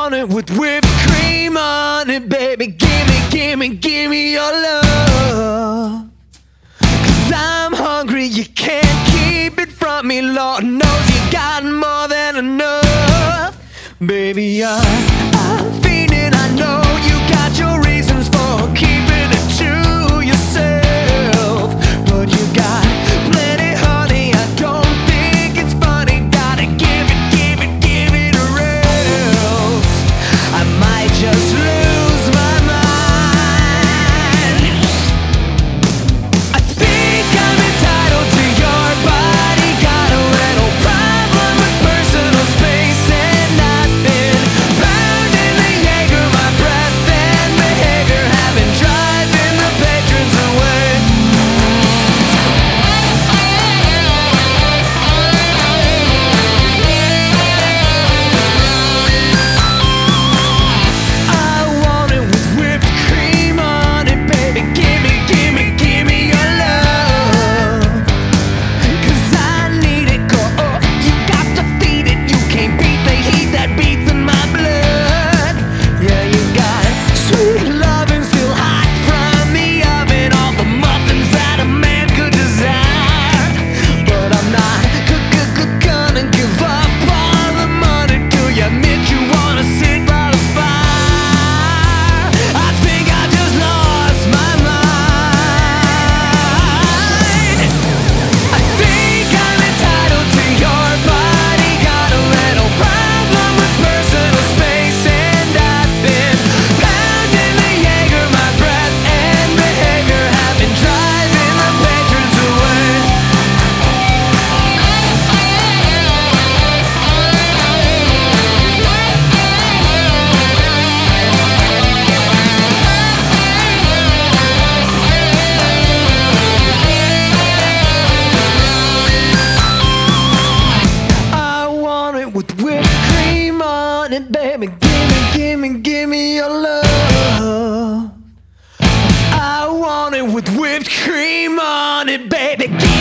want it with whipped cream on it, baby. Give me your love. 'Cause I'm hungry, you can't keep it from me. Lord knows you got more than enough. Baby, I'm feeling, I know you got your reasons for keeping it to yourself. But you got plenty, honey, I don't think it's funny. Gotta give it or else I might just lose my mind. I think I'm entitled to your body. Got a little problem with personal space, and I've been bound in the Jaeger. My breath and behavior have been driving the patrons away. I want it with whipped cream on it, baby. Give me your love. 'Cause I need it, girl. Oh, you got to feed it. You can't beat the heat that beats in my blood. Yeah, you got sweet loving still hot from the oven. All the muffins that a man could desire. But I'm not gonna give up all the money till you admit you wanna sit by the fire. I think I just lost my mind. I think I'm entitled to your body. Got a little problem with personal space, and I've been pounding the Jaeger. My breath and behavior have been driving the patrons away. I want it with whipped cream on it, baby. Give me your love. I want it with whipped cream on it, baby.